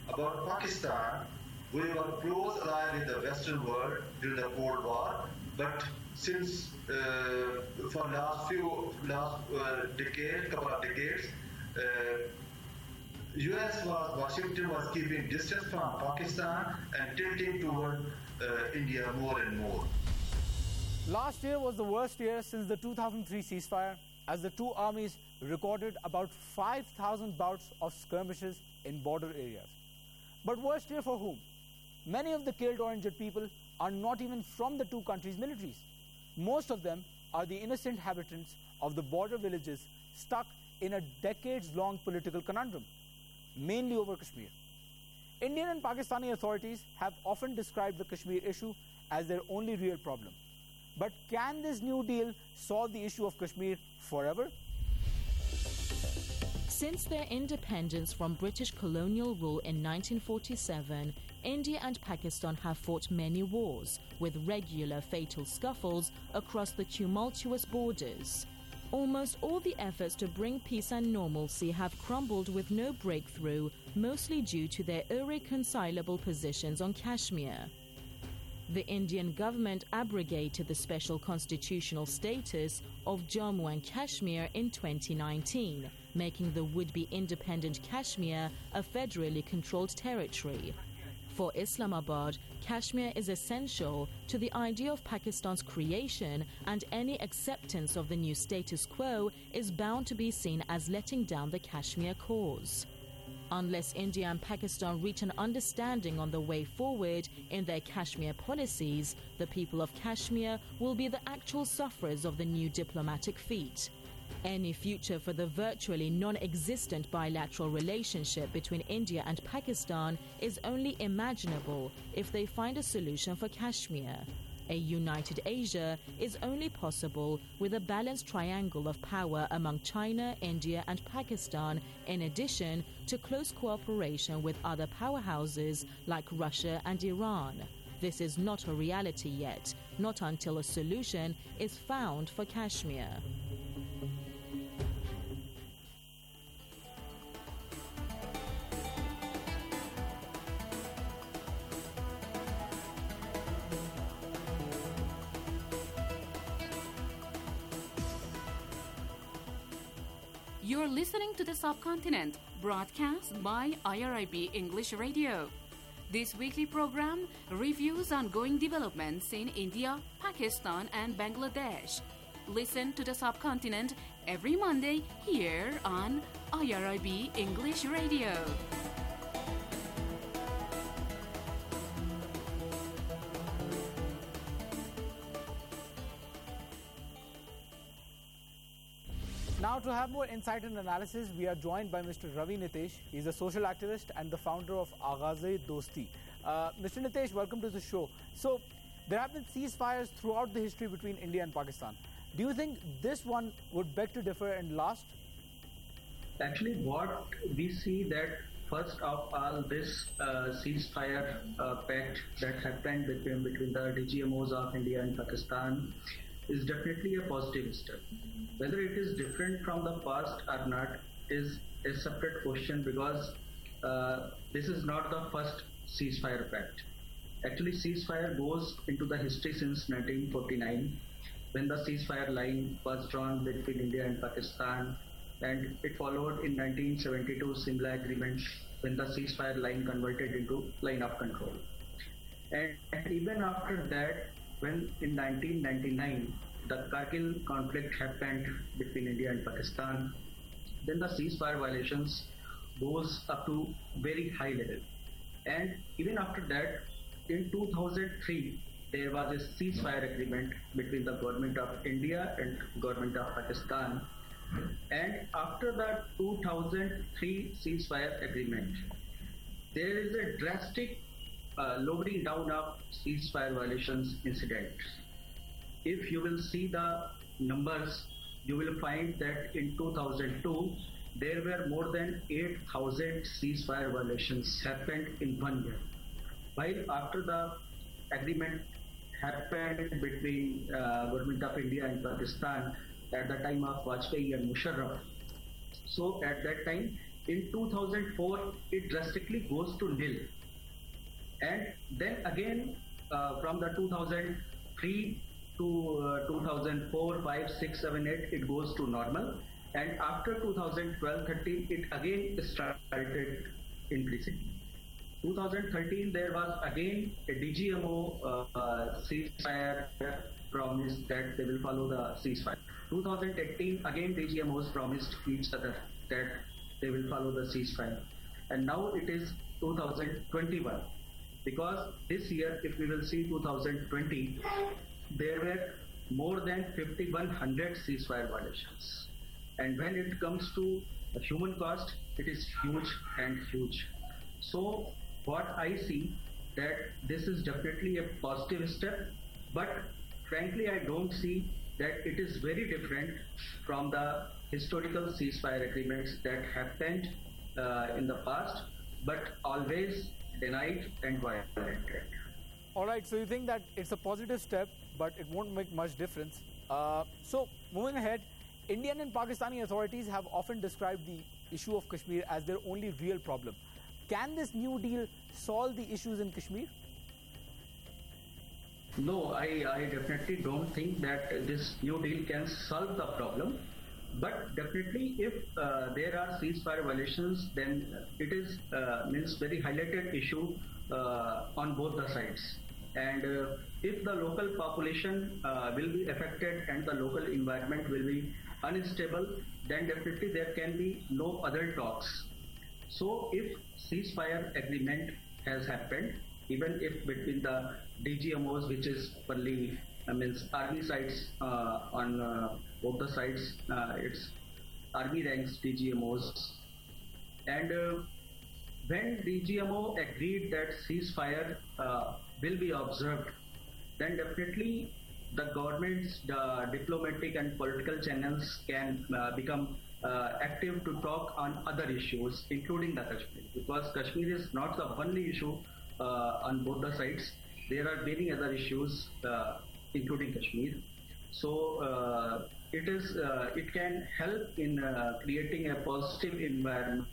about Pakistan, we were close allied in the Western world during the Cold War, but since uh, for last few last uh, decade, couple of decades, uh, U S was Washington was keeping distance from Pakistan and tilting toward uh, India more and more. Last year was the worst year since the two thousand three ceasefire, as the two armies recorded about five thousand bouts of skirmishes in border areas. But worst year for whom? Many of the killed or injured people are not even from the two countries' militaries. Most of them are the innocent inhabitants of the border villages stuck in a decades-long political conundrum, mainly over Kashmir. Indian and Pakistani authorities have often described the Kashmir issue as their only real problem. But can this new deal solve the issue of Kashmir forever? Since their independence from British colonial rule in nineteen forty-seven, India and Pakistan have fought many wars, with regular fatal scuffles across the tumultuous borders. Almost all the efforts to bring peace and normalcy have crumbled with no breakthrough, mostly due to their irreconcilable positions on Kashmir. The Indian government abrogated the special constitutional status of Jammu and Kashmir in twenty nineteen, making the would-be independent Kashmir a federally controlled territory. For Islamabad, Kashmir is essential to the idea of Pakistan's creation, and any acceptance of the new status quo is bound to be seen as letting down the Kashmir cause. Unless India and Pakistan reach an understanding on the way forward in their Kashmir policies, the people of Kashmir will be the actual sufferers of the new diplomatic feat. Any future for the virtually non-existent bilateral relationship between India and Pakistan is only imaginable if they find a solution for Kashmir. A united Asia is only possible with a balanced triangle of power among China, India, and Pakistan, in addition to close cooperation with other powerhouses like Russia and Iran. This is not a reality yet, not until a solution is found for Kashmir. You're listening to The Subcontinent, broadcast by I R I B English Radio. This weekly program reviews ongoing developments in India, Pakistan, and Bangladesh. Listen to The Subcontinent every Monday here on I R I B English Radio. Now, to have more insight and analysis, we are joined by Mister Ravi Nitesh. He's a social activist and the founder of Aghaaz-e-Dosti. Uh, Mister Nitesh, welcome to the show. So, there have been ceasefires throughout the history between India and Pakistan. Do you think this one would beg to differ and last? Actually, what we see that first of all, this uh, ceasefire uh, pact that happened between, between the D G M Os of India and Pakistan is definitely a positive step. Whether it is different from the past or not is a separate question, because uh, this is not the first ceasefire pact. Actually, ceasefire goes into the history since nineteen forty-nine, when the ceasefire line was drawn between India and Pakistan, and it followed in nineteen seventy-two similar agreement when the ceasefire line converted into line of control. And, and even after that, when in nineteen ninety-nine the Kargil conflict happened between India and Pakistan, then the ceasefire violations goes up to very high level. And even after that, in two thousand three, there was a ceasefire agreement between the government of India and government of Pakistan. And after the two thousand three ceasefire agreement, there is a drastic uh, lowering down of ceasefire violations incidents. If you will see the numbers, you will find that in two thousand two, there were more than eight thousand ceasefire violations happened in one year. While after the agreement happened between uh, government of India and Pakistan at the time of Vajpayee and Musharraf, so at that time, in two thousand four, it drastically goes to nil. And then again, uh, from the two thousand three to uh, two thousand four, five, six, seven, eight, it goes to normal. And after two thousand twelve, thirteen, it again started increasing. two thousand thirteen, there was again a D G M O uh, uh, ceasefire promise that they will follow the ceasefire. two thousand eighteen, again D G M Os promised each other that they will follow the ceasefire. And now it is two thousand twenty-one. Because this year, if we will see two thousand twenty, there were more than fifty-one hundred ceasefire violations. And when it comes to the human cost, it is huge and huge. So what I see that this is definitely a positive step, but frankly, I don't see that it is very different from the historical ceasefire agreements that happened uh, in the past, but always denied and violated. All right, so you think that it's a positive step, but it won't make much difference. Uh, so moving ahead, Indian and Pakistani authorities have often described the issue of Kashmir as their only real problem. Can this new deal solve the issues in Kashmir? No, I, I definitely don't think that this new deal can solve the problem. But definitely, if uh, there are ceasefire violations, then it is uh, means very highlighted issue uh, on both the sides. And uh, if the local population uh, will be affected and the local environment will be unstable, then definitely there can be no other talks. So if ceasefire agreement has happened, even if between the D G M Os, which is only I mean army sides uh, on uh, both the sides, uh, it's army ranks D G M Os, and uh, when D G M O agreed that ceasefire uh, will be observed, then definitely the government's uh, diplomatic and political channels can uh, become uh, active to talk on other issues, including the Kashmir, because Kashmir is not the only issue uh, on both the sides. There are many other issues, uh, including Kashmir. So uh, it is uh, it can help in uh, creating a positive environment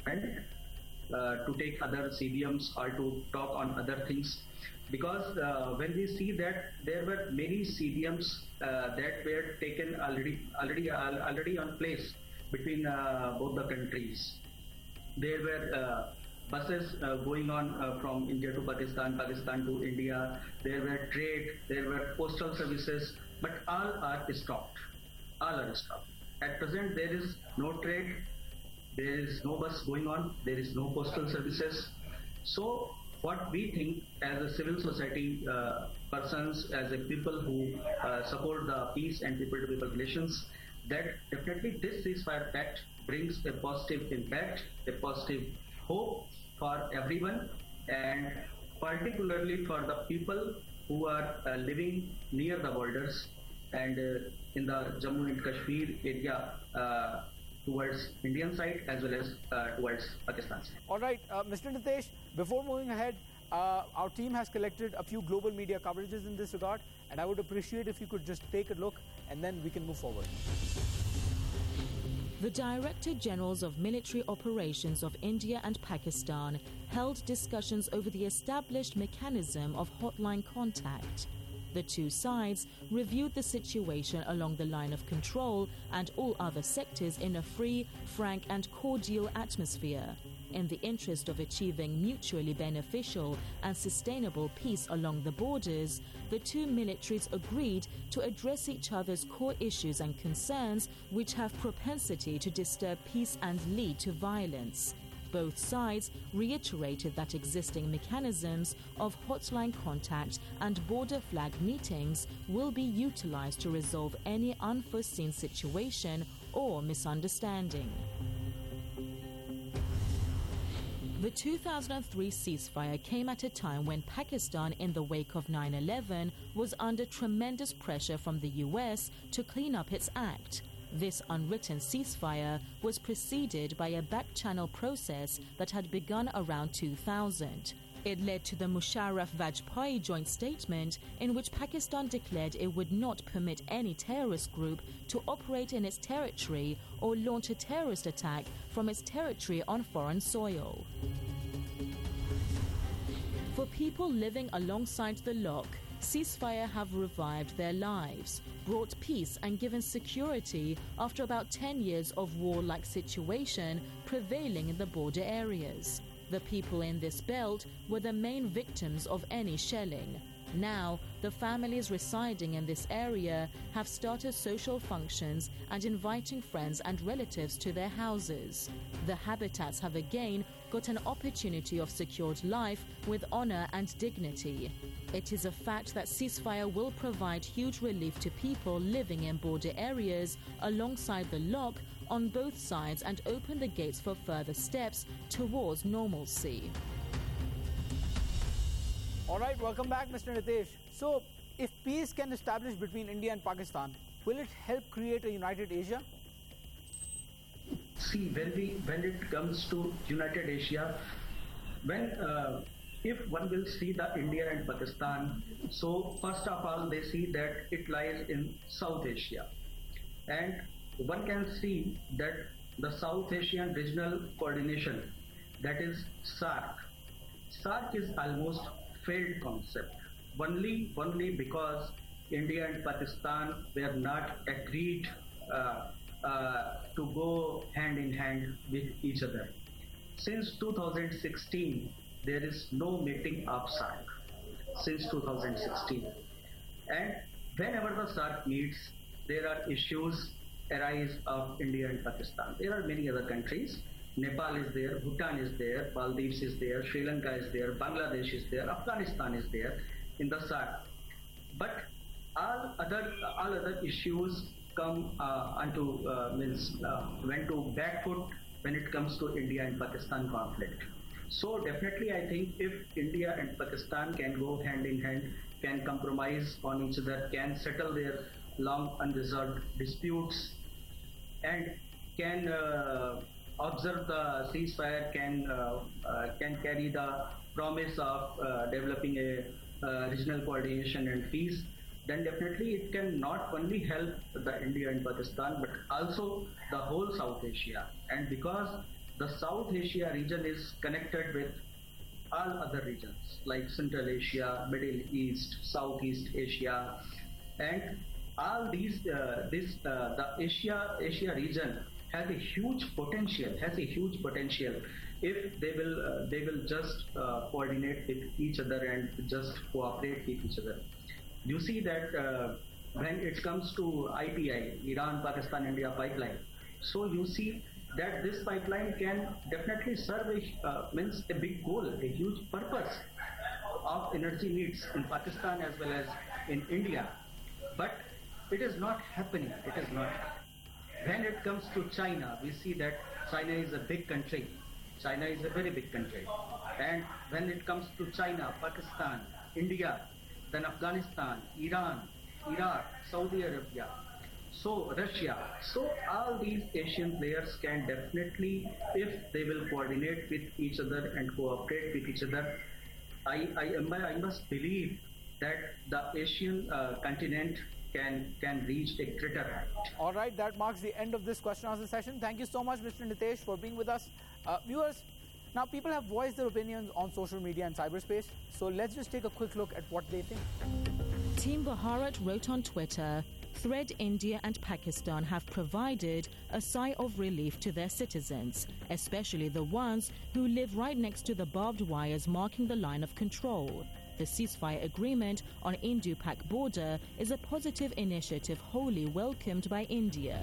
uh, to take other C B Ms or to talk on other things. Because uh, when we see that there were many C B Ms uh, that were taken already already already on place between uh, both the countries. There were uh, buses uh, going on uh, from India to Pakistan, Pakistan to India. There were trade, there were postal services, but all are stopped. All are stopped. At present, there is no trade, there is no bus going on, there is no postal services. So what we think as a civil society uh, persons, as a people who uh, support the peace and people-to-people relations, that definitely this ceasefire pact brings a positive impact, a positive hope for everyone, and particularly for the people who are uh, living near the borders and uh, in the Jammu and Kashmir area uh, towards Indian side as well as uh, towards Pakistan side. All right, uh, Mister Nitesh, before moving ahead, uh, our team has collected a few global media coverages in this regard, and I would appreciate if you could just take a look and then we can move forward. The Director Generals of Military Operations of India and Pakistan held discussions over the established mechanism of hotline contact. The two sides reviewed the situation along the line of control and all other sectors in a free, frank and cordial atmosphere. In the interest of achieving mutually beneficial and sustainable peace along the borders, the two militaries agreed to address each other's core issues and concerns which have propensity to disturb peace and lead to violence. Both sides reiterated that existing mechanisms of hotline contact and border flag meetings will be utilized to resolve any unforeseen situation or misunderstanding. The two thousand three ceasefire came at a time when Pakistan, in the wake of nine eleven, was under tremendous pressure from the U S to clean up its act. This unwritten ceasefire was preceded by a back-channel process that had begun around two thousand. It led to the Musharraf-Vajpayee joint statement in which Pakistan declared it would not permit any terrorist group to operate in its territory or launch a terrorist attack from its territory on foreign soil. For people living alongside the lock, ceasefire have revived their lives, brought peace and given security after about ten years of war-like situation prevailing in the border areas. The people in this belt were the main victims of any shelling. Now, the families residing in this area have started social functions and inviting friends and relatives to their houses. The habitats have again got an opportunity of secured life with honor and dignity. It is a fact that ceasefire will provide huge relief to people living in border areas alongside the lock on both sides and open the gates for further steps towards normalcy. All right, welcome back, Mister Nitesh. So, if peace can establish between India and Pakistan, will it help create a united Asia? See, when we when it comes to united Asia, when uh, if one will see the India and Pakistan, so first of all they see that it lies in South Asia, and one can see that the South Asian Regional Coordination, that is SAARC. SAARC is almost failed concept, only only because India and Pakistan were not agreed uh, uh, to go hand in hand with each other. Since two thousand sixteen, there is no meeting of SAARC. Since two thousand sixteen, and whenever the SAARC meets, there are issues arise of India and Pakistan. There are many other countries. Nepal is there, Bhutan is there, Maldives is there, Sri Lanka is there, Bangladesh is there, Afghanistan is there in the SAARC. But all other all other issues come uh, onto uh, means uh, went to back foot when it comes to India and Pakistan conflict. So definitely, I think if India and Pakistan can go hand in hand, can compromise on each other, can settle their long unresolved disputes, and can uh, observe the ceasefire, can uh, uh, can carry the promise of uh, developing a uh, regional coordination and peace, then definitely it can not only help the India and Pakistan but also the whole South Asia. And because the South Asia region is connected with all other regions like Central Asia, Middle East, Southeast Asia, and all these uh, this uh, the Asia Asia region has a huge potential, has a huge potential if they will uh, they will just uh, coordinate with each other and just cooperate with each other. You see that uh, when it comes to I P I, Iran-Pakistan-India pipeline, so you see that this pipeline can definitely serve a, uh, means a big goal, a huge purpose of energy needs in Pakistan as well as in India. But it is not happening. It is not. When it comes to China, we see that China is a big country. China is a very big country. And when it comes to China, Pakistan, India, then Afghanistan, Iran, Iraq, Saudi Arabia, so Russia. So all these Asian players can definitely, if they will coordinate with each other and cooperate with each other, I, I, I must believe that the Asian uh, continent can can reach a greater height. All right, that marks the end of this question answer session. Thank you so much, Mister Nitesh, for being with us. Uh, viewers, now people have voiced their opinions on social media and cyberspace, so let's just take a quick look at what they think. Team Bharat wrote on Twitter, Thread India and Pakistan have provided a sigh of relief to their citizens, especially the ones who live right next to the barbed wires marking the line of control. The ceasefire agreement on Indo-Pak border is a positive initiative wholly welcomed by India.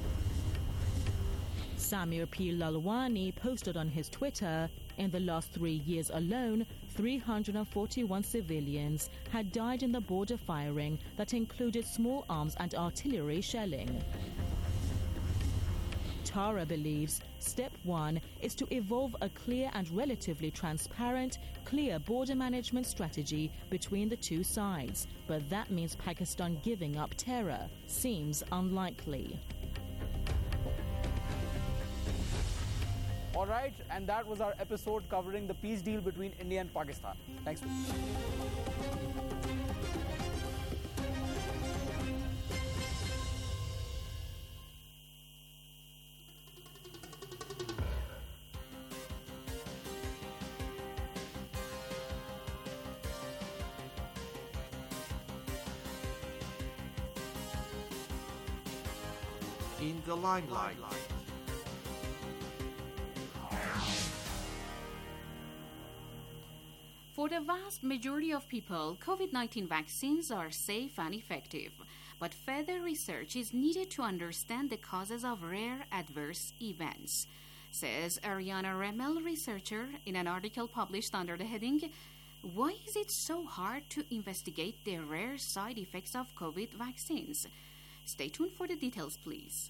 Samir P. Lalwani posted on his Twitter, in the last three years alone, three hundred forty-one civilians had died in the border firing that included small arms and artillery shelling. Tara believes step one is to evolve a clear and relatively transparent, clear border management strategy between the two sides, but that means Pakistan giving up terror seems unlikely. All right, and that was our episode covering the peace deal between India and Pakistan. Thanks. In the limelight. For the vast majority of people, COVID nineteen vaccines are safe and effective, but further research is needed to understand the causes of rare adverse events, says Ariana Remel, researcher, in an article published under the heading, "Why is it so hard to investigate the rare side effects of COVID vaccines?" Stay tuned for the details, please.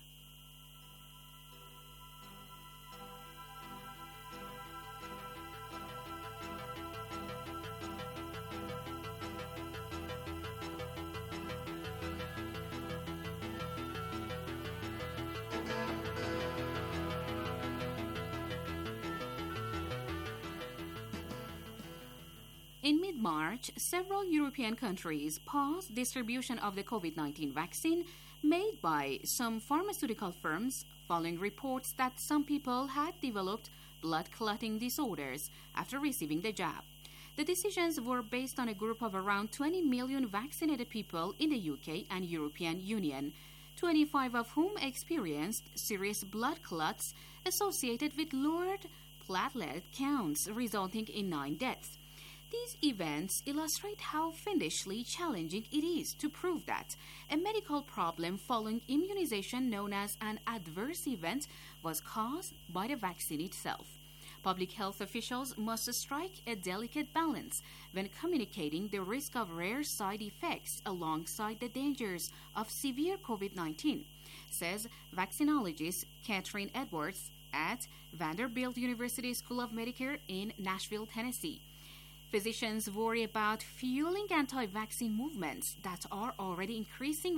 In mid-March, several European countries paused distribution of the COVID nineteen vaccine made by some pharmaceutical firms following reports that some people had developed blood clotting disorders after receiving the jab. The decisions were based on a group of around twenty million vaccinated people in the U K and European Union, twenty-five of whom experienced serious blood clots associated with lowered platelet counts, resulting in nine deaths. These events illustrate how fiendishly challenging it is to prove that a medical problem following immunization known as an adverse event was caused by the vaccine itself. Public health officials must strike a delicate balance when communicating the risk of rare side effects alongside the dangers of severe COVID nineteen, says vaccinologist Catherine Edwards at Vanderbilt University School of Medicare in Nashville, Tennessee. Physicians worry about fueling anti-vaccine movements that are already increasing